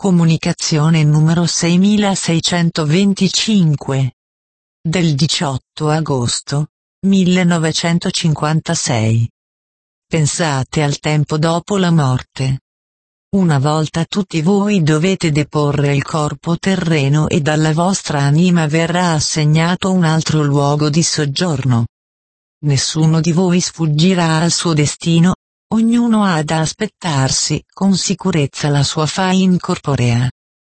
Comunicazione numero 6625. Del 18 agosto 1956. Pensate al tempo dopo la morte. Una volta tutti voi dovete deporre il corpo terreno e dalla vostra anima verrà assegnato un altro luogo di soggiorno. Nessuno di voi sfuggirà al suo destino, ognuno ha da aspettarsi con sicurezza la sua fine corporea.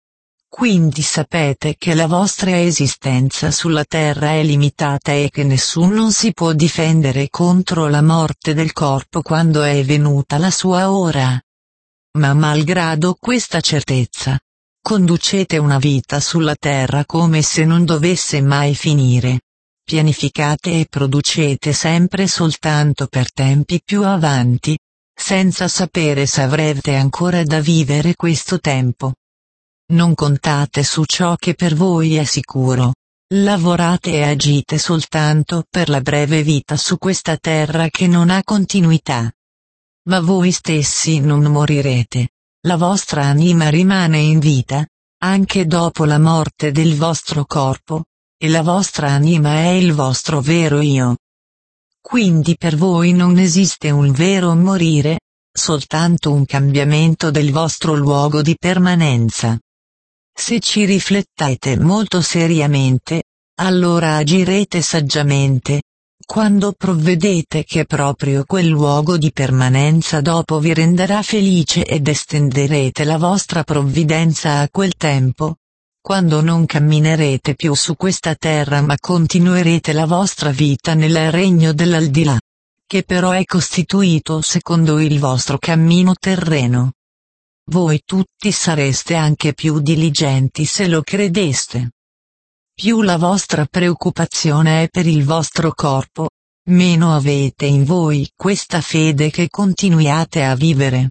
Quindi sapete che la vostra esistenza sulla terra è limitata e che nessuno si può difendere contro la morte del corpo quando è venuta la sua ora. Ma malgrado questa certezza, conducete una vita sulla terra come se non dovesse mai finire. Pianificate e producete sempre soltanto per tempi più avanti, senza sapere se avrete ancora da vivere questo tempo. Non contate su ciò che per voi è sicuro. Lavorate e agite soltanto per la breve vita su questa terra che non ha continuità. Ma voi stessi non morirete. La vostra anima rimane in vita, anche dopo la morte del vostro corpo, e la vostra anima è il vostro vero io. Quindi per voi non esiste un vero morire, soltanto un cambiamento del vostro luogo di permanenza. Se ci riflettete molto seriamente, allora agirete saggiamente, quando provvedete che proprio quel luogo di permanenza dopo vi renderà felice ed estenderete la vostra provvidenza a quel tempo, quando non camminerete più su questa terra ma continuerete la vostra vita nel regno dell'aldilà, che però è costituito secondo il vostro cammino terreno. Voi tutti sareste anche più diligenti se lo credeste. Più la vostra preoccupazione è per il vostro corpo, meno avete in voi questa fede che continuiate a vivere.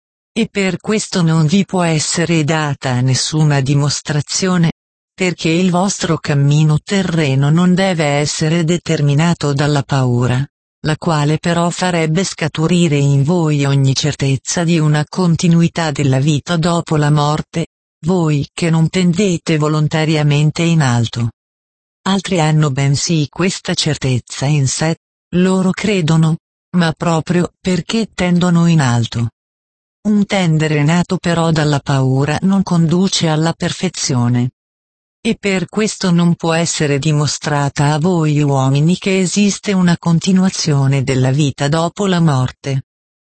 E per questo non vi può essere data nessuna dimostrazione, perché il vostro cammino terreno non deve essere determinato dalla paura, la quale però farebbe scaturire in voi ogni certezza di una continuità della vita dopo la morte, voi che non tendete volontariamente in alto. Altri hanno bensì questa certezza in sé, loro credono, ma proprio perché tendono in alto. Un tendere nato però dalla paura non conduce alla perfezione. E per questo non può essere dimostrata a voi uomini che esiste una continuazione della vita dopo la morte.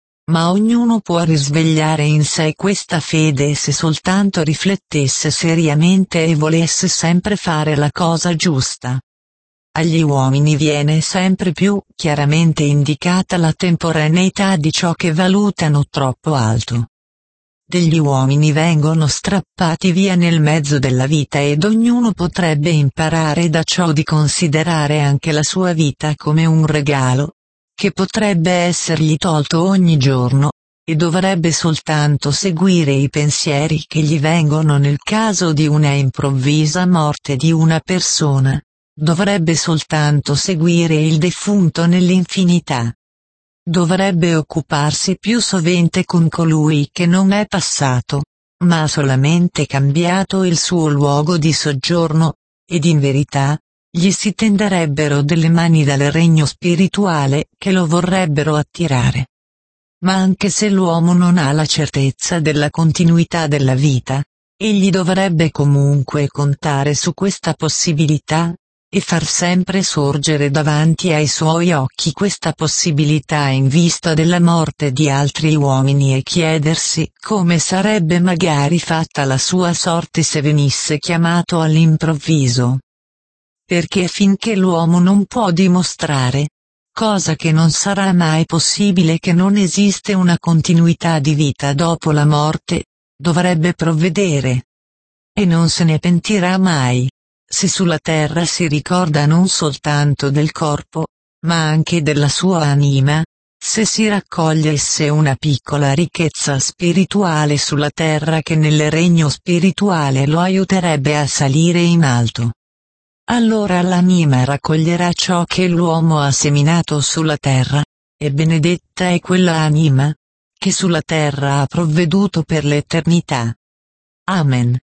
Ma ognuno può risvegliare in sé questa fede se soltanto riflettesse seriamente e volesse sempre fare la cosa giusta. Agli uomini viene sempre più chiaramente indicata la temporaneità di ciò che valutano troppo alto. Degli uomini vengono strappati via nel mezzo della vita ed ognuno potrebbe imparare da ciò di considerare anche la sua vita come un regalo, che potrebbe essergli tolto ogni giorno, e dovrebbe soltanto seguire i pensieri che gli vengono nel caso di una improvvisa morte di una persona. Dovrebbe soltanto seguire il defunto nell'infinità. Dovrebbe occuparsi più sovente con colui che non è passato, ma ha solamente cambiato il suo luogo di soggiorno, ed in verità, gli si tenderebbero delle mani dal regno spirituale che lo vorrebbero attirare. Ma anche se l'uomo non ha la certezza della continuità della vita, egli dovrebbe comunque contare su questa possibilità, e far sempre sorgere davanti ai suoi occhi questa possibilità in vista della morte di altri uomini e chiedersi come sarebbe magari fatta la sua sorte se venisse chiamato all'improvviso. Perché finché l'uomo non può dimostrare, cosa che non sarà mai possibile, che non esiste una continuità di vita dopo la morte, dovrebbe provvedere. E non se ne pentirà mai. Se sulla terra si ricorda non soltanto del corpo, ma anche della sua anima, se si raccogliesse una piccola ricchezza spirituale sulla terra che nel regno spirituale lo aiuterebbe a salire in alto, allora l'anima raccoglierà ciò che l'uomo ha seminato sulla terra, e benedetta è quella anima, che sulla terra ha provveduto per l'eternità. Amen.